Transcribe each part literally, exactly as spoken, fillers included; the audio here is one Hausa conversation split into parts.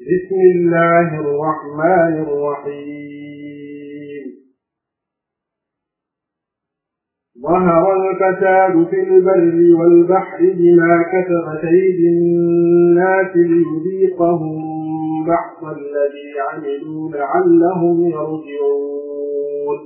بسم الله الرحمن الرحيم. ظهر الفساد في البر والبحر بما كسبت أيدي الناس ليذيقهم بعض الذي عملوا لعلهم يرجعون.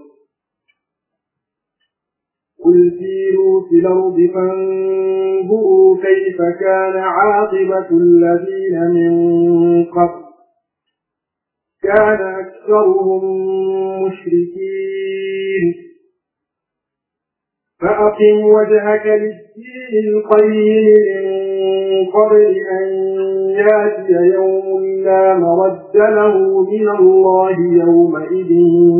قل سيروا في الأرض فانظروا كيف كان عاقبة الذين من قبل كان أكثرهم مشركين. فأقم وجهك للدين القيم من قبل أن يأتي يوم لا مرد له من الله يومئذ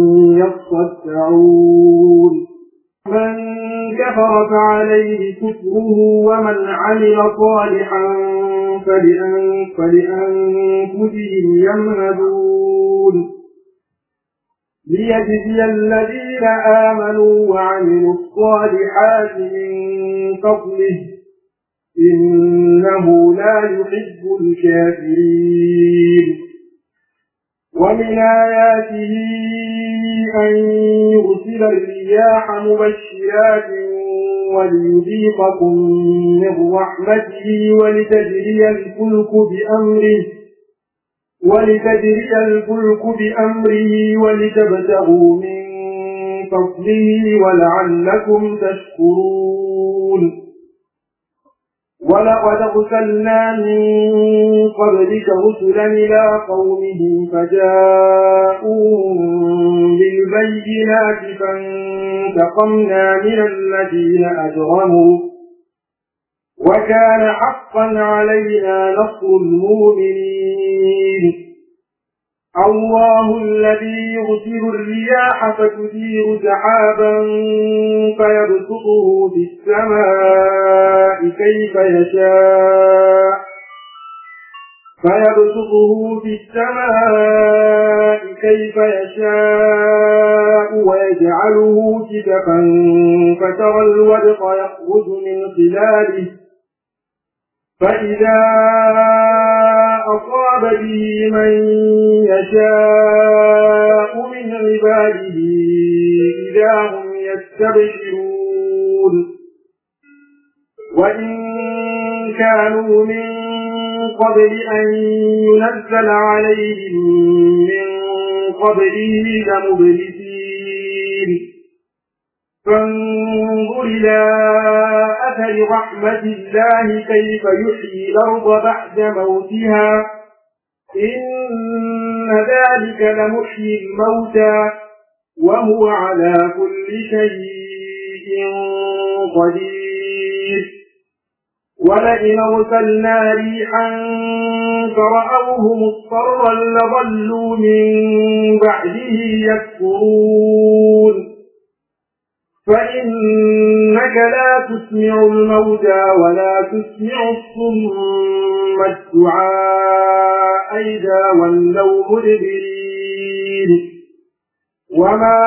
يصدعون. من كفر فعليه كفره ومن عمل صالحا فلأنفسهم يمهدون ليجزي الذين آمنوا وعملوا الصالحات من فضله إنه لا يحب الكافرين. ومن آياته أن يرسل الرياح مبشرات وليذيقكم من رحمته ولتجري الفلك بأمره ولتجري الفلك بأمره ولتبتغوا من فضله ولعلكم تشكرون. ولقد أرسلنا من قبلك رسلا إلى قومهم فجاءوهم بالبينات فانتقمنا من الذين أجرموا وكان حقا علينا نصر المؤمنين. الله الذي يرسل الرياح فتثير سحابا فيبسطه في السماء كيف يشاء فيبسطه في السماء كيف يشاء ويجعله كسفا فترى الودق يخرج من خلاله فإذا أصاب به من يشاء من عباده إذا هم يستبشرون. وإن كانوا من قبل أن ينزل عليهم من قبله لمبلسين. فانظر إلى أثر رحمة الله كيف يحيي الأرض بعد موتها إن ذلك لمحيي الموتى وهو على كل شيء قدير. ولئن أرسلنا ريحا فرأوه مصفرا لظلوا من بعده يكفرون. فإنك لا تسمع الموتى ولا تسمع الصم الدعاء إذا ولوا مدبرين. وما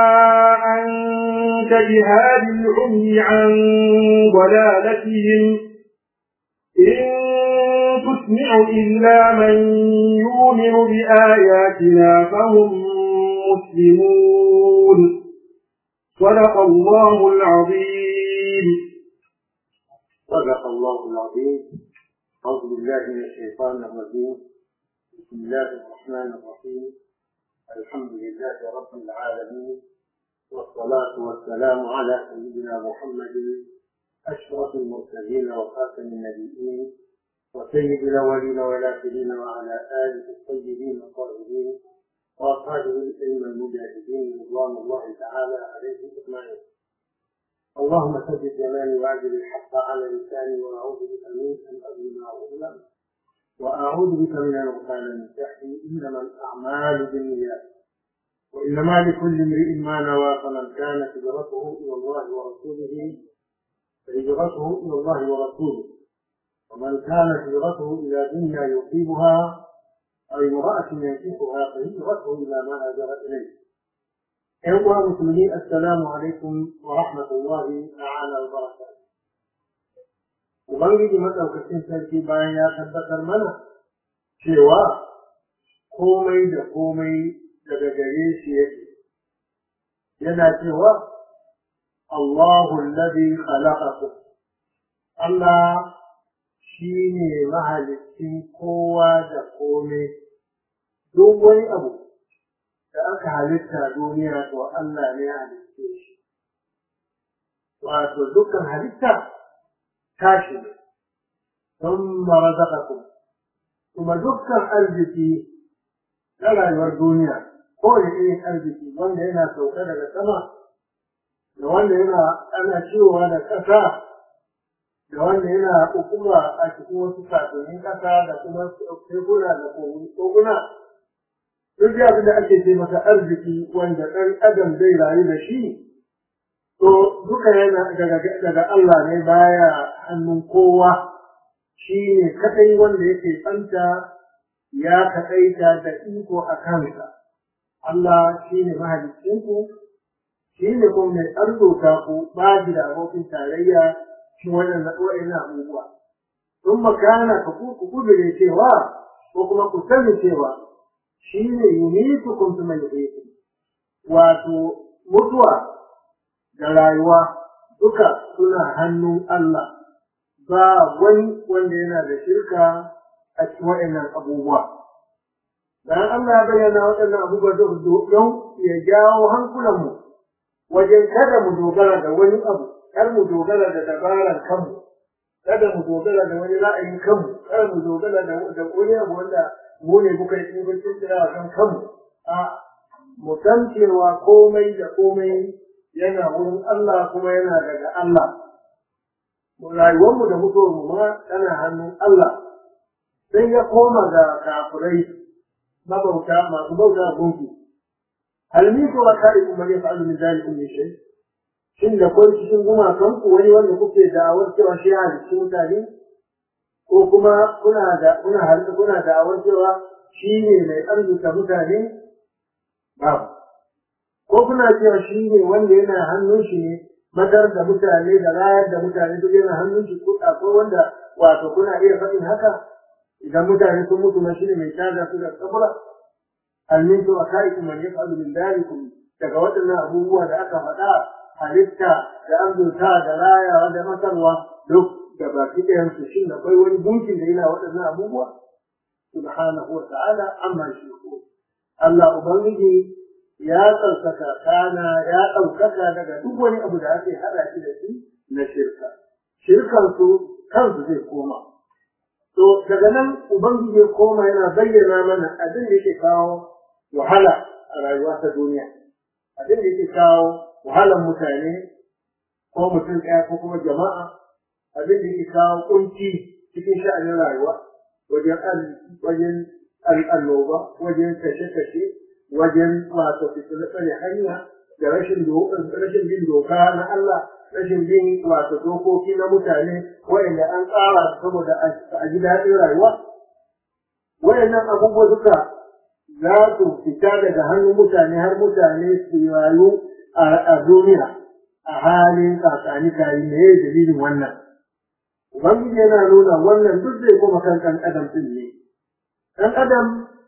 أنت بهاد العمي عن ضلالتهم إن تسمع إلا من يؤمن بآياتنا فهم مسلمون. صدق الله العظيم. صدق الله العظيم. أعوذ بالله من الشيطان الرجيم. بسم الله الرحمن الرحيم. الحمد لله رب العالمين والصلاة والسلام على سيدنا محمد أشرف المرسلين وخاتم النبيين وسيد الأولين والآخرين وعلى آله الطيبين الطاهرين وأصحابه الأئمة المجاهدين رضوان الله تعالى عليهم أجمعين. اللهم ثبت جمالي وأعجل الحق على لساني وأعوذ بك من أن أظلم أو أظلم وأعوذ بك من أن أغتال من تحتي إنما الأعمال بالنيات وإنما لكل امرئ ما نوى فمن كانت هجرته إلى الله ورسوله فهجرته إلى الله ورسوله ومن كانت هجرته إلى دنيا يصيبها أو امرأة ينكحها فهجرته إلى ما هاجر إليه. أيها المسلمين السلام عليكم ورحمة الله تعالى وبركاته. Ubangiji madaukakin sarki bayan ya tabbatar mana cewa komai da komai daga gare shi yake yana cewa Allahu alladhi khalaqakum Allah shine mahalicin kowa da komai duk wani abu da aka halitta duniya to Allah ne ya halitte shi wato dukkan halitta tashi ne thumma razaqakum kuma dukkan arziki na rayuwar duniya ko da irin arziki wanda yana sauka daga sama da wanda yana ana ciwowa da ƙasa da wanda yana hukuma a cikin wasu sasannin ƙasa da kuma tekuna da koguna duk da abin da ake ce masa arziki wanda ɗan adam zai rayu da shi to duka yana daga Allah ne baya hannun kowa shi ne kaɗai wanda yake tsanta ya kaɗaita da iko a kansa Allah shi ne mahalicinku shi ne kuma mai arzuta ku ba shi da abokin tarayya shi waɗannan abubuwa sun makana ka ku kudure cewa ko kuma ku sani cewa shi ne yunitukum thumma yuhyikum wato mutuwa da rayuwa duka suna hannun Allah ba wani wanda yana da shirka a cikin waɗannan abubuwa dan Allah ya bayyana waɗannan abubuwa don ya jawo hankulanmu wajen kada mu dogara da wani abu kar mu dogara da dabaran kanmu kada mu dogara da wani ra'ayin kanmu kada mu dogara da wani abu wanda mu ne muka yi ingancin tsira kan kanmu a mu san cewa komai da komai yana wurin Allah kuma yana daga Allah rayuwarmu da mutuwarmu ma tana hannun Allah sai ya koma ga kafirai mabauta masu bauta gunki hal min shuraka'ikum man yaf'alu min dhalikum min shay shin da kai cikin gumakan ku wani wanda kuke da'awar cewa shi ya halicci mutane ko kuma kuna da kuna harka kuna da'awar cewa shi ne mai arzuta mutane babu ko kuna cewa shi ne wanda yana hannun shi ne madar da mutane da rayar da mutane duk yana hannun shi ko akwai wanda wato kuna iya faɗin haka idan mutane sun mutu na shi ne mai tada su da kabura almin to akaikum man yaf'alu min dalikum daga waɗannan abubuwa da aka faɗa halitta da arzuta da rayawa da masarwa duk da baki ɗayan su shin akwai wani gunkin da yana waɗannan abubuwa subhanahu wa ta'ala amma shi ko Allah ubangiji ya tsarkaka kana ya ɗaukaka daga duk wani abu da ake haɗa shi da shi na shirka shirkan su kansu zai koma to daga nan ubangiji ya koma yana bayyana mana abin da yake kawo wahala a rayuwa ta duniya abin da yake kawo wahalan mutane ko mutum ɗaya ko kuma jama'a abin da yake kawo kunci cikin sha'anin rayuwa wajen wajen al'annoba wajen kashe-kashe wajen wato fitile hanya da rashin rashin bin doka na Allah rashin bin wato dokoki na mutane wa'anda an tsara saboda a ji daɗin rayuwa wa'annan abubuwa duka za su fita daga hannun mutane har mutane su rayu a duniya a halin kakani kayi ne dalilin wannan ubangiji yana nuna wannan duk zai kuma kan ɗan adam ɗin ne ɗan adam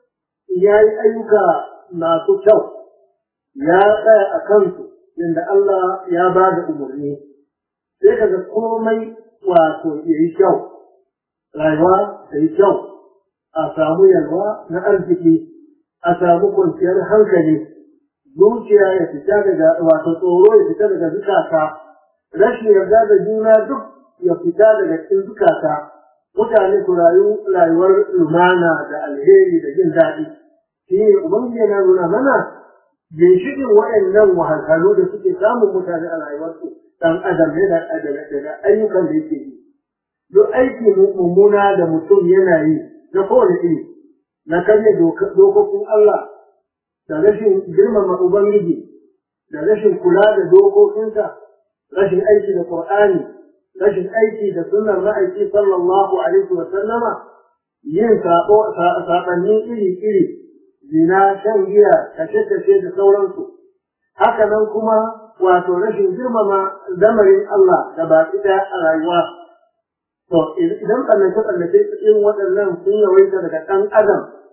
ya yi ayyuka masu kyau ya tsaya a kansu inda Allah ya ba da umarni sai kaga komai wato ya yi kyau rayuwa ta yi kyau a samu yalwa na arziki a samu kwanciyar hankali zuciya ya fita daga wato tsoro ya fita daga zukata rashin yarda da juna duk ya fita daga cikin zukata mutane su rayu rayuwar lumana da alheri da jin daɗi shi ne ubangiji yana nuna mana ginshiƙin waɗannan wahalhalu da suke samun mutane a rayuwarsu ɗan adam ne da daga ayyukan da yake yi duk aiki mummuna da mutum yana yi na kowane iri na karya dokokin Allah da rashin girmama ubangiji da rashin kula da dokokinsa rashin aiki da Qur'ani rashin aiki da sunnar ma'aiki sallallahu alaihi wa sallama yin sabo sabanni iri iri zina shan giya kashe-kashe da sauransu haka nan kuma wato rashin girmama lamarin Allah da baki ɗaya a rayuwa to idan tsallace-tsallace irin waɗannan sun yawaita daga ɗan adam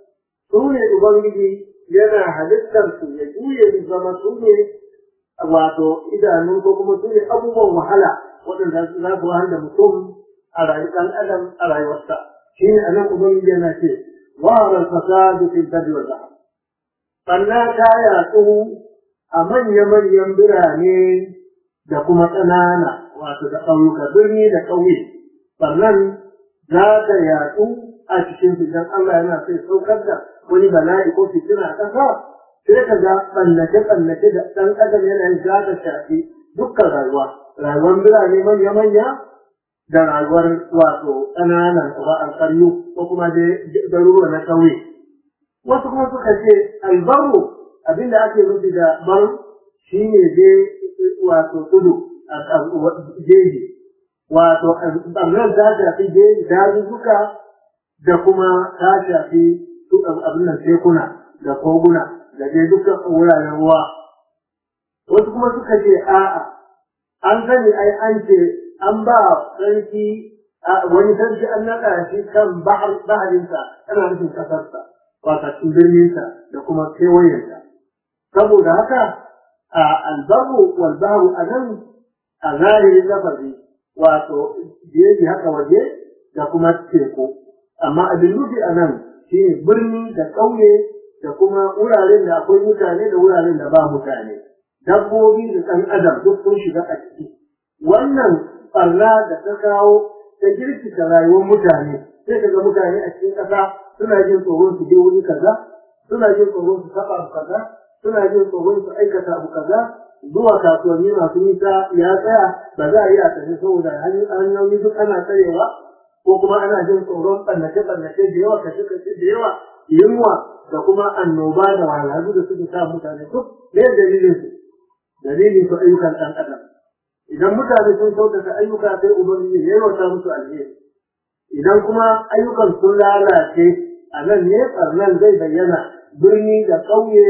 su ne ubangiji yana halittar su ya juye su zama su ne wato idanu ko kuma su ne abubuwan wahala waɗanda za su wahala mutum a rayuwar ɗan adam a rayuwarsa shi ne a nan ubangiji yana ce wa'arar fasadu fil barri wal bahr banna ta yatsu a manya-manyan birane da kuma ƙanana wato da ƙauyuka birni da ƙauye sannan za ta yatsu a cikin su idan Allah yana sai saukar da wani bala'i ko fitina a ƙasa sai ka ga ɓannace-ɓannace da ɗan adam yana yin za ta shafi dukkan rayuwa rayuwar birane manya-manya da rayuwar wato ƙananan alƙaryu ko kuma garuruwa na ƙauye wasu kuma suka ce albaru abinda ake nufi da bar shi ne je wato tudu jeji wato ɓarnar ta shafi jeji dazuzzuka da kuma ta shafi abin nan tekuna da koguna da dai dukkan wuraren ruwa wasu kuma suka ce a'a an sani ai an ce an ba sarki wani sarki an naɗa shi kan baharinsa ana nufin ƙasarsa wato cikin birninsa da kuma kewayensa saboda haka a albaru wal bahru anan a zahirin lafazi wato jeji haka waje da kuma teku amma abin nufi anan shine birni da ƙauye da kuma wuraren da akwai mutane da wuraren da ba mutane dabbobi da ɗan adam duk sun shiga a ciki wannan ɓarna da ta kawo ta girkita rayuwar mutane sai kaga mutane a cikin ƙasa suna jin tsoron su je wuri kaza suna jin tsoron su taɓa abu kaza suna jin tsoron su aikata abu kaza zuwa kasuwanni masu nisa ya tsaya ba za a yi a tafi saboda hanyoyi duk ana tsayewa ko kuma ana jin tsoron ɓannace-ɓannace da yawa kashe-kashe da yawa yunwa da kuma annoba da wahalhalu da suke sa mutane duk ne dalilin su dalilin su ayyukan ɗan adam idan mutane sun kyautata ayyuka sai ubangiji ya yawata musu alheri idan kuma ayyukan sun lalace a nan ne ɓarnan zai bayyana birni da ƙauye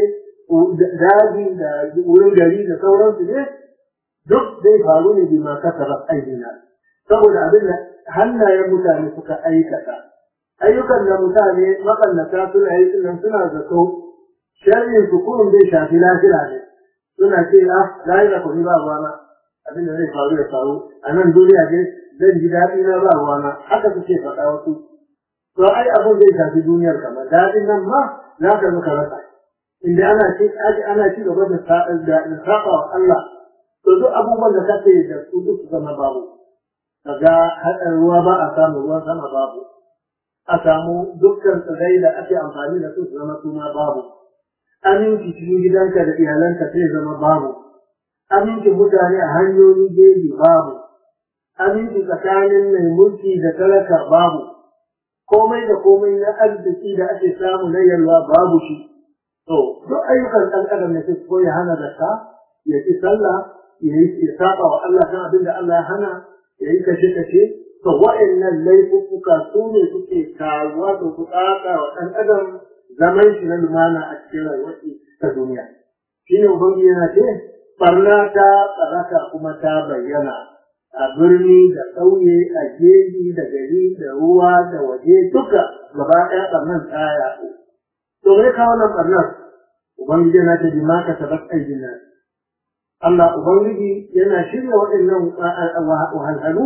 daji da wurin gari da sauransu ne duk zai faru ne bima kasabat aidina saboda abin da hannayen mutane suka aikata ayyukan da mutane makannata suna yi sunan suna zato sharrin su kurun zai shafi lafiya ne suna ce ah lahira ku ni ba ruwana abin da zai faru da faru a nan duniya dai zan ji daɗi na ba ruwana haka suke faɗa wasu to ai abin zai shafi duniyar kamar daɗin nan ma za ka muka rasa inda ana ci ana ci gaba da saba wa Allah to duk abubuwan da kake da su duk zama babu kaga haɗin ruwa ba a samu ruwan sama babu a samu dukkan tsirai da ake amfani da su zama suna babu aminci cikin gidanka da iyalanka sai zama babu amincin mutane a hanyoyin jeji babu aminci tsakanin mai mulki da talaka babu komai da komai na arziki da ake samu na yalwa babu shi to duk ayyukan ɗan adam ne sai ko ya hana zakka ya ci sallah ya yi ya saba wa Allah kan abin da Allah ya hana ya yi kashe kashe to wa'annan laifuka su ne suke karuwa da su tsaka wa ɗan adam zaman shi na lumana a cikin rayuwar ta duniya shine ubangiji yana ce barna ta tsaraka kuma ta bayyana a birni da ƙauye a jeji da gari da ruwa da waje duka gaba ɗaya ɓarnan ta yaɗu to me kawo nan ɓarnar ubangiji yana ce bi ma ka sabat aidin nan Allah ubangiji yana shirya waɗannan wahalhalu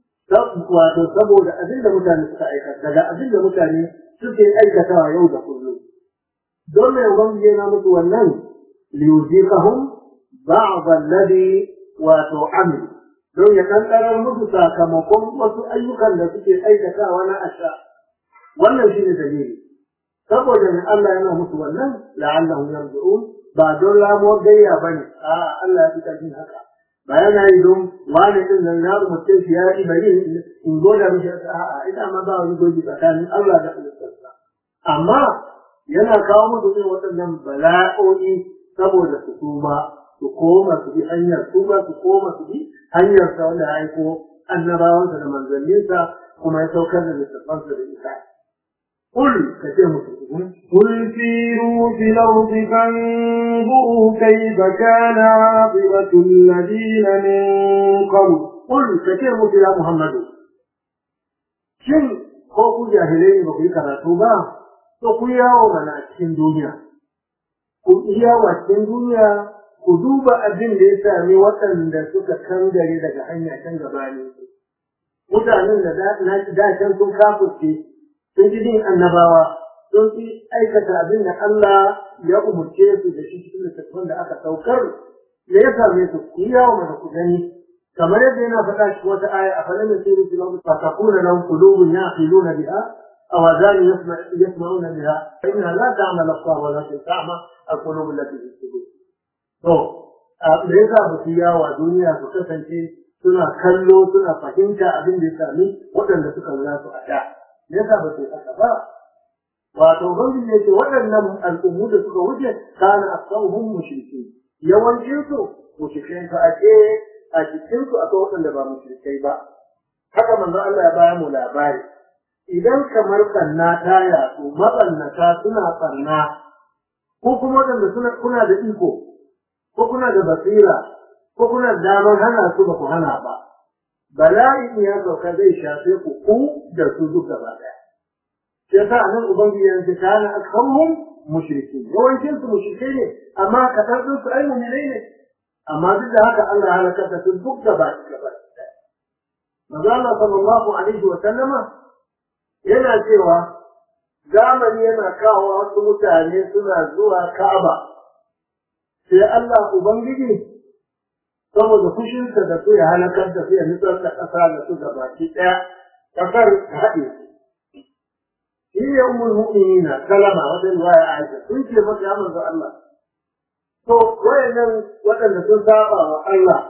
wato saboda abin da mutane suka aikata daga abin da mutane suke aikatawa yau da kullum don me ubangiji yana musu wannan liyuziqahum ba'd alladhi wato amil don ya kankarar musu sakamakon wasu ayyukan da suke aikatawa na asha wannan shine dalili saboda ne Allah yana musu wannan la'allahum yarji'un ba don lamuwar gayya bane a Allah ya fi karfin haka ba yana yi don wani din nan na mutum shi ya yi bari in goda mishi a'a ita ma ba wani goji tsakanin Allah da halittarsa amma yana kawo musu irin waɗannan bala'o'i saboda su tuba su koma su bi hanyar tuba su koma su bi hanyar sa wanda ya aiko annabawansa da manzanninsa kuma ya saukar da littafansa da ita قل كتير قل سيروا في الأرض فانظروا كيف كان عاقبة الذين من قبل قل كتير يا محمد شن خوف جاهلين بقي كراتوبا to ku yawo mana a cikin duniya ku yawo a cikin duniya ku duba abin da ya sami waɗanda suka kangare daga hanya can gabani mutanen da da can sun kafurce sun ji din annabawa sun fi aikata abin da Allah ya umurce su da shi cikin littattafan da aka saukar da ya same su ku yawo mana ku gani kamar yadda yana faɗa shi wata aya a falon yasiru fil ardi fatakuna lahum qulubun yaqiluna biha aw adhan yasma'una biha fa innaha la ta'mal absar walakin ta'mal al-qulub allati fi sudur to me yasa ba su yawo a duniya su kasance suna kallo suna fahimta abin da ya sami waɗanda suka lura su a da me yasa ba su haka ba wato ubangiji ne ce waɗannan al'ummu da suka wuce kana aksaruhum mushrikin yawancin su mushrikai fa ake a cikin su akwai waɗanda ba mushrikai ba haka manzo Allah ya bayar mu labari idan kamar kanna ta yaɗu mabannata suna barna ko kuma waɗanda suna kuna da iko ko kuna da basira ko kuna da damar hana su ba ku hana ba bala'i ya sauka zai shafe ku ku da su duk gaba ɗaya sai sa nan ubangiji ya ce kana akharuhum mushrikin yawancin su mushrikai ne amma kaɗan su ai mu'minai ne amma duk da haka Allah ya halaka ta duk gaba gaba Manzo Allah sallallahu alaihi wa sallama yana cewa zamani yana kawo wasu mutane suna zuwa Ka'aba sai Allah ubangiji saboda fushinsa da su ya halakar da su ya nutsar da ƙasa da su gabaki ɗaya ƙasar ta haɗe shi ne ummul mu'minina kalama wajen waya Aisha sun ce maka ya manzo Allah to wayannan waɗanda sun saba wa Allah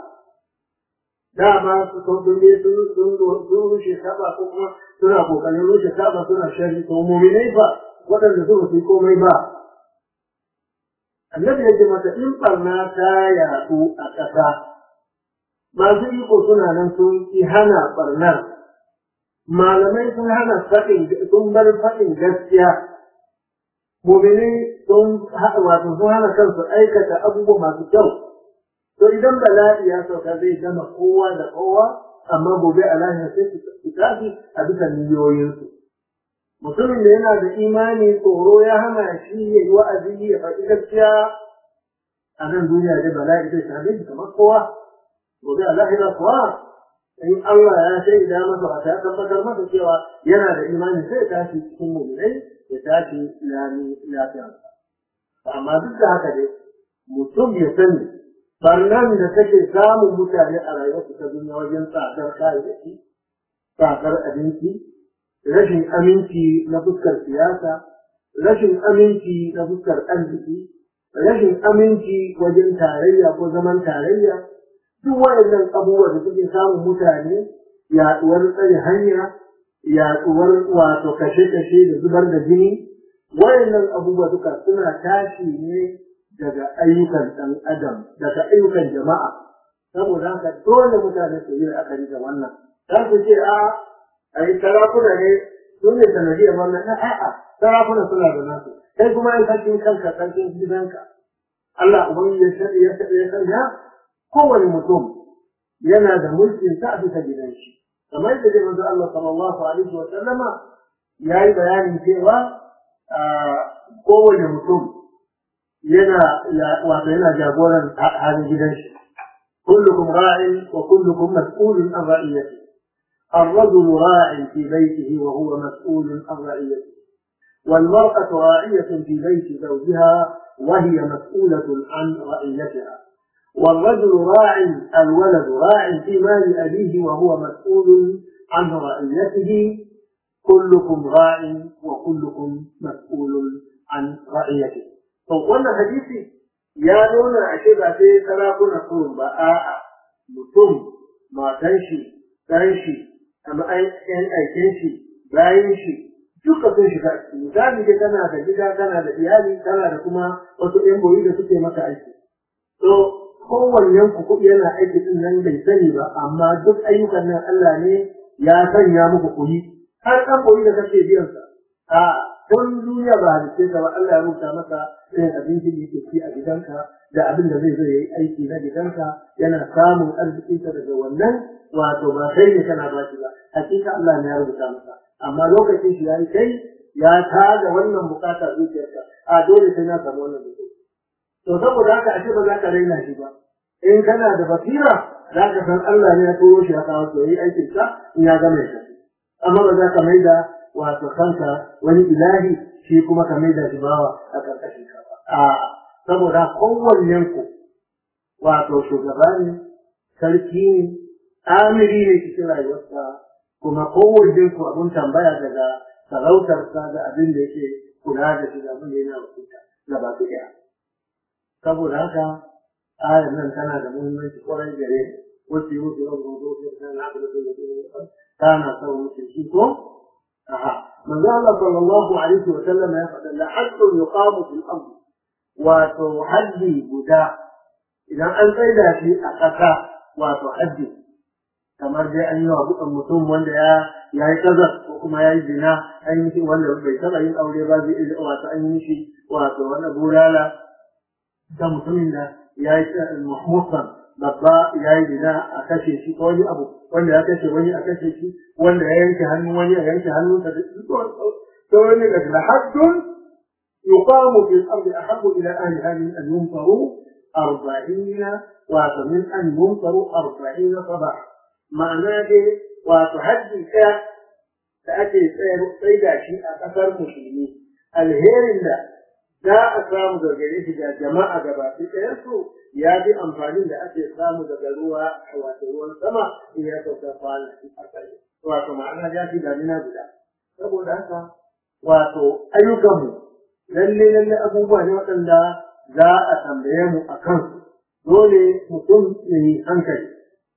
dama su sun ne sun sun sun rushe saba ko kuma suna kokarin rushe saba suna shari to mu'minai ba waɗanda su ba su komai ba annabi ya ce mata in barna ta yaɗu a ƙasa masu iko suna nan sun ki hana barnar malamai sun hana faɗin sun bar faɗin gaskiya mu'minai sun wato sun hana kansu aikata abubuwa masu kyau to idan bala'i ya sauka zai gama kowa da kowa amma gobe a lahira sai su tafi a bisa miliyoyinsu mutumin da yana da imani tsoro ya hana shi ya yi wa'azi ya faɗi gaskiya a nan duniya dai bala'i zai same shi kamar kowa gobe a lahira kuwa in Allah ya shaida masa ba ta tabbatar masa cewa yana da imani sai ya tashi cikin mu'minai ya tashi lami lafiya amma duk da haka dai mutum ya sani barnan da take samun mutane a rayuwarsu ta duniya wajen tsadar kayayyaki tsadar abinci rashin aminci na fuskar siyasa rashin aminci na fuskar arziki rashin aminci wajen tarayya ko zaman tarayya duk waɗannan abubuwa da suke samun mutane yaɗuwar tsare hanya yaɗuwar wato kashe-kashe da zubar da jini waɗannan abubuwa duka suna tashi ne daga ayyukan ɗan adam daga ayyukan jama'a saboda haka dole mutane su yi la'akari da wannan za su ce a ai sarakuna ne su ne sanadiyar wannan na a'a sarakuna suna da nasu kai kuma ai sarkin kanka sarkin gidanka Allah ubangiji ya sanya kowane mutum yana da mulkin sa a bisa gidan shi kamar da dai manzo Allah sallallahu alaihi wa sallama yayi bayanin cewa kowane mutum yana wato yana jagoran halin gidan shi kullukum ra'in wa kullukum mas'ulun an ra'iyati الرجل راع في بيته وهو مسؤول عن رعيته والمرأة راعية في بيت زوجها وهي مسؤولة عن رعيتها والرجل راع الولد راع في مال أبيه وهو مسؤول عن رعيته كلكم راع وكلكم مسؤول عن رعيته فقلنا حديثي يا نونا عشبة في تراكنا كون بآء متم ما تنشي تنشي أما أين أيتنشي باينشي duka sun shiga misali da kana da gida kana da iyali kana da kuma wasu ƴan boyi da suke maka aiki to kowannen ku kuɗi yana aiki din nan bai sani ba amma duk ayyukan nan Allah ne ya sanya muku kuɗi har ɗan boyi da kake biyan sa a don duniya ba halice ka ba Allah ya rubuta maka irin abinci da yake ci a gidanka da abin da zai zo yayi aiki na gidanka yana samun arzikinsa daga wannan wato ba kai ne kana ba shi ba hakika Allah ne ya rubuta maka amma lokacin shi yayi kai ya tada wannan bukata zuciyarka a dole sai na samu wannan zuciya to saboda haka ashe ba za ka raina shi ba in kana da basira za ka san Allah ne ya turo shi ya kawo to yi aikin sa in ya gama shi amma ba za ka maida wato kanka wani ilahi shi kuma ka maida shi bawa a karkashin ka ba a saboda kowannen ku wato shugaba ne sarki ne amiri ne cikin rayuwarsa kuma kowannen ku abun tambaya daga sarautarsa da abin da yake kula da shi da abin da yana wakilta gaba ɗaya saboda haka ayar nan tana da muhimmanci kwarai gare wasu yi wasu yau zo su da na abu da su da su kana sau mutum shi ko aha manzo Allah sallallahu alaihi wa sallam ya faɗa la haddu yuqamu fil ard wato haddi guda idan an tsaida shi a ƙasa wato haddi kamar dai an yi wa mutum wanda ya ya yi kaza ko kuma ya yi zina an yi shi wanda bai taɓa yin aure ba zai iya wato an yi mishi wato wani bulala da mutumin da ya yi muhmusan babba ya yi zina a kashe shi ko wani abu wanda ya kashe wani a kashe shi wanda ya yanke hannu wani a yanke hannunsa da su to wani da haddun yuqamu fil ardi ahabbu ila ahliha min an yunfaru arba'ina wa min an yunfaru arba'ina sabah ma'ana dai wato haddi ɗaya da ake tsaida shi a ƙasar musulmi alherin da za a samu daga gare shi da jama'a gabaki ɗayansu ya fi amfanin da ake samu daga ruwa a wato ruwan sama in ya sauka kwanaki a kai wato ma'ana ya fi damina guda saboda haka wato ayyukanmu lalle lalle abubuwa ne waɗanda za a tambaye mu a kansu dole mutum ya yi hankali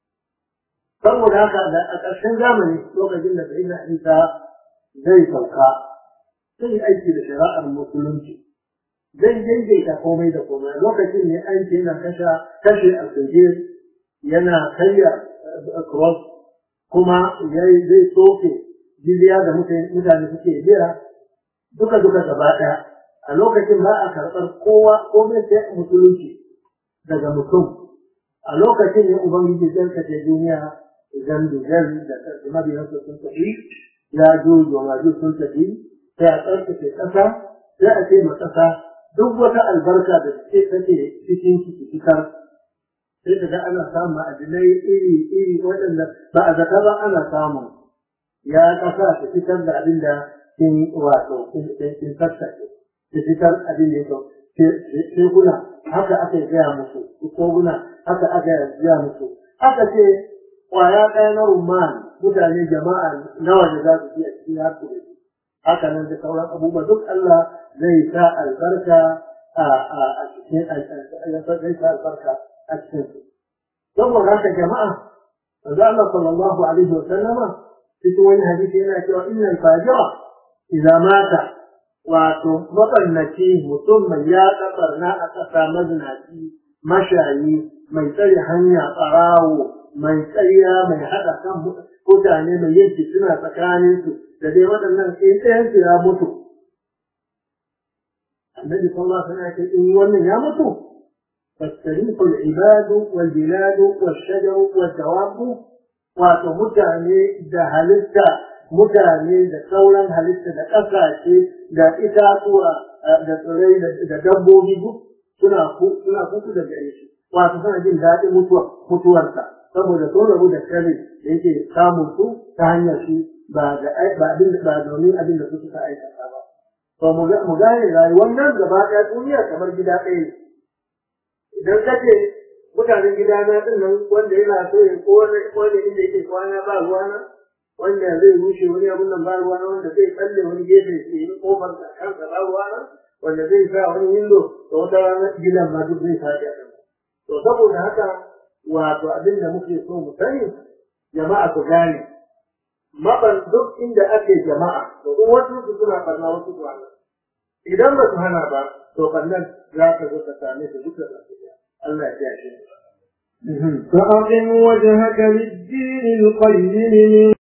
saboda haka a ƙarshen zamani lokacin da sayyidina Isa zai sauka sai aiki da shari'ar musulunci zai daidaita komai da komai lokacin ne an ce yana kashe kashe alfajir yana karya cross kuma yayi zai soke jizya da mutane suke biya duka duka gaba ɗaya a lokacin ba a karɓar kowa komai sai musulunci daga mutum a lokacin ne ubangiji zai kace duniya idan dujal da mabiyansu sun tafi ya juju wa sun tafi sai a tsarkake ƙasa sai a ce ma ƙasa duk wata albarka da take take cikin ciki fitar sai kaga ana samun ma'adinai iri iri waɗanda ba a zaka ba ana samun ya ƙasa ta fitar da abin da kin wato kin tattace ta fitar abin da yake sheguna haka aka gaya musu koguna haka aka gaya musu aka ce kwaya ɗaya na rumman mutane jama'a nawa da za su ci a cikin harsu da shi haka nan da sauran abubuwa duk Allah zai sa albarka a a cikin zai sa albarka a cikin su saboda haka jama'a manzo Allah sallallahu alaihi wa sallama cikin wani hadisi yana cewa innal fajira idza mata wato mabannaci mutum mai ya kafarna a kasa mazinaci mashayi mai tsare hanya tsarawo mai tsariya mai haɗa kan mutane mai yin suna tsakaninsu da dai waɗannan in ɗayansu ya mutu. Annabi sallallahu alaihi wasallam ya ce in wannan ya mutu fastariqu al-ibadu wal biladu wal shajaru wal dawabu wato mutane da halitta mutane da sauran halitta da ƙasashe da itatuwa da tsirrai da dabbobi duk suna suna kuku da gare shi wato suna jin daɗin mutuwa mutuwarsa saboda sun rabu da kare da yake samun su ta hanyar shi ba da ba abin ba domin abin da su suka aikata ba to mu gane rayuwar nan gaba ɗaya duniya kamar gida ɗaya idan kace mutanen gida na din nan wanda yana so ya kone kone inda yake kwana ba ruwana wanda zai rushe wani abun nan ba ruwana wanda zai tsalle wani gefe ya yi kofar da kansa ba ruwana wanda zai sa wani window da wata rana gidan ma duk zai faɗi a kansa to saboda haka wato abin da muke so mu sani jama'a ku gane maban duk inda ake jama'a to in wasu su suna barna wasu su hana idan ba su hana ba to bannan za ka zo ka same su duka da su Allah ya kiyaye فأقم وجهك للدين القيم من